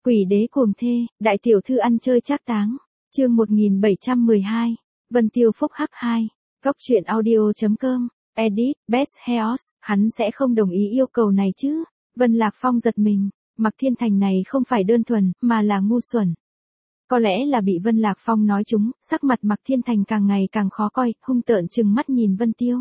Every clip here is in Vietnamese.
Quỷ đế cuồng thê, đại tiểu thư ăn chơi trác táng. Chương 1712. Vân Tiêu phúc hắc 2. Góc truyện audio.com. Edit, Best Heos, hắn sẽ không đồng ý yêu cầu này chứ? Vân Lạc Phong giật mình, Mạc Thiên Thành này không phải đơn thuần, mà là ngu xuẩn. Có lẽ là bị Vân Lạc Phong nói trúng, sắc mặt Mạc Thiên Thành càng ngày càng khó coi, hung tợn trừng mắt nhìn Vân Tiêu.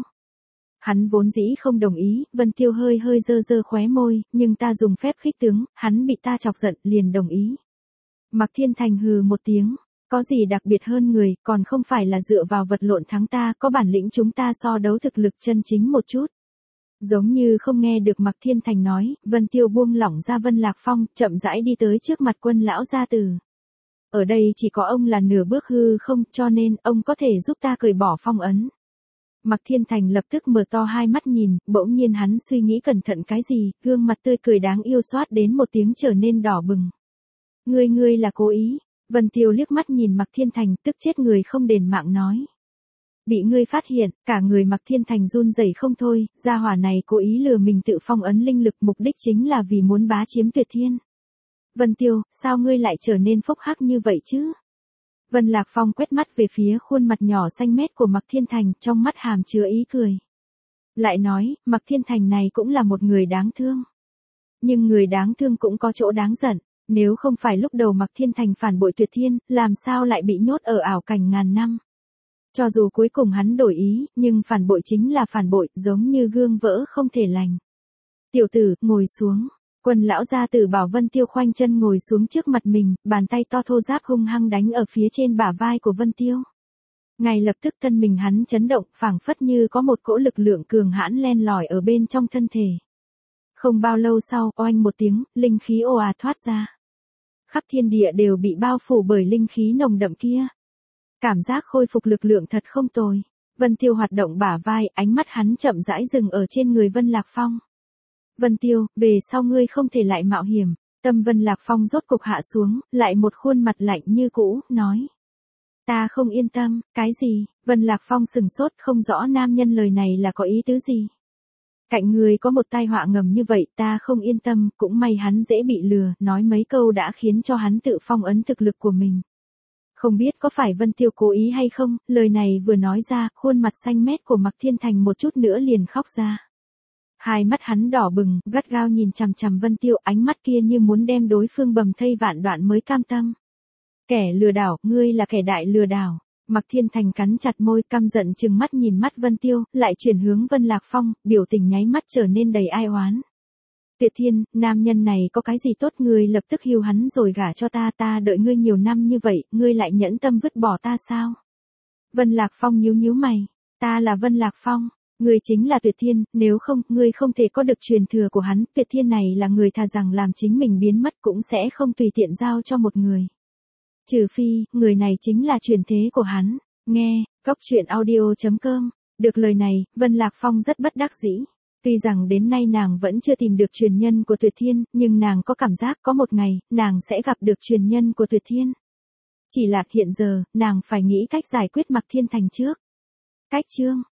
Hắn vốn dĩ không đồng ý, Vân Tiêu hơi giơ khóe môi, nhưng ta dùng phép khích tướng, hắn bị ta chọc giận, liền đồng ý. Mạc Thiên Thành hừ một tiếng, có gì đặc biệt hơn người, còn không phải là dựa vào vật lộn thắng ta, có bản lĩnh chúng ta so đấu thực lực chân chính một chút. Giống như không nghe được Mạc Thiên Thành nói, Vân Tiêu buông lỏng ra Vân Lạc Phong, chậm rãi đi tới trước mặt Quân lão gia tử. Ở đây chỉ có ông là nửa bước hư không, cho nên ông có thể giúp ta cởi bỏ phong ấn. Mạc Thiên Thành lập tức mở to hai mắt nhìn, bỗng nhiên hắn suy nghĩ cẩn thận cái gì, gương mặt tươi cười đáng yêu xoát đến một tiếng trở nên đỏ bừng. Ngươi là cố ý. Vân Tiêu liếc mắt nhìn Mạc Thiên Thành, tức chết người không đền mạng nói. Bị ngươi phát hiện, cả người Mạc Thiên Thành run rẩy không thôi, gia hỏa này cố ý lừa mình tự phong ấn linh lực, mục đích chính là vì muốn bá chiếm Tuyệt Thiên. Vân Tiêu, sao ngươi lại trở nên phốc hắc như vậy chứ? Vân Lạc Phong quét mắt về phía khuôn mặt nhỏ xanh mét của Mạc Thiên Thành, trong mắt hàm chứa ý cười. Lại nói, Mạc Thiên Thành này cũng là một người đáng thương. Nhưng người đáng thương cũng có chỗ đáng giận, nếu không phải lúc đầu Mạc Thiên Thành phản bội Tuyệt Thiên, làm sao lại bị nhốt ở ảo cảnh ngàn năm. Cho dù cuối cùng hắn đổi ý, nhưng phản bội chính là phản bội, giống như gương vỡ không thể lành. Tiểu tử, ngồi xuống. Quân lão gia tử bảo Vân Tiêu khoanh chân ngồi xuống trước mặt mình, bàn tay to thô ráp hung hăng đánh ở phía trên bả vai của Vân Tiêu. Ngay lập tức thân mình hắn chấn động, phảng phất như có một cỗ lực lượng cường hãn len lỏi ở bên trong thân thể. Không bao lâu sau, oanh một tiếng, linh khí ồ ạt thoát ra. Khắp thiên địa đều bị bao phủ bởi linh khí nồng đậm kia. Cảm giác khôi phục lực lượng thật không tồi. Vân Tiêu hoạt động bả vai, ánh mắt hắn chậm rãi dừng ở trên người Vân Lạc Phong. Vân Tiêu, về sau ngươi không thể lại mạo hiểm. Tâm Vân Lạc Phong rốt cục hạ xuống, lại một khuôn mặt lạnh như cũ, nói. Ta không yên tâm, cái gì? Vân Lạc Phong sừng sốt, không rõ nam nhân lời này là có ý tứ gì. Cạnh người có một tai họa ngầm như vậy, ta không yên tâm, cũng may hắn dễ bị lừa, nói mấy câu đã khiến cho hắn tự phong ấn thực lực của mình. Không biết có phải Vân Tiêu cố ý hay không, lời này vừa nói ra, khuôn mặt xanh mét của Mạc Thiên Thành một chút nữa liền khóc ra. Hai mắt hắn đỏ bừng, gắt gao nhìn chằm chằm Vân Tiêu, ánh mắt kia như muốn đem đối phương bầm thây vạn đoạn mới cam tâm. Kẻ lừa đảo, ngươi là kẻ đại lừa đảo. Mạc Thiên Thành cắn chặt môi, căm giận trừng mắt nhìn mắt Vân Tiêu, lại chuyển hướng Vân Lạc Phong, biểu tình nháy mắt trở nên đầy ai oán. Tuyệt Thiên, nam nhân này có cái gì tốt, ngươi lập tức hưu hắn rồi gả cho ta, ta đợi ngươi nhiều năm như vậy, ngươi lại nhẫn tâm vứt bỏ ta sao? Vân Lạc Phong nhíu mày, ta là Vân Lạc Phong. Ngươi chính là Tuyệt Thiên, nếu không, ngươi không thể có được truyền thừa của hắn, Tuyệt Thiên này là người thà rằng làm chính mình biến mất cũng sẽ không tùy tiện giao cho một người. Trừ phi, người này chính là truyền thế của hắn. Nghe, góc truyện audio.com. Được lời này, Vân Lạc Phong rất bất đắc dĩ. Tuy rằng đến nay nàng vẫn chưa tìm được truyền nhân của Tuyệt Thiên, nhưng nàng có cảm giác có một ngày, nàng sẽ gặp được truyền nhân của Tuyệt Thiên. Chỉ là hiện giờ, nàng phải nghĩ cách giải quyết Mạc Thiên Thành trước. Cách chương.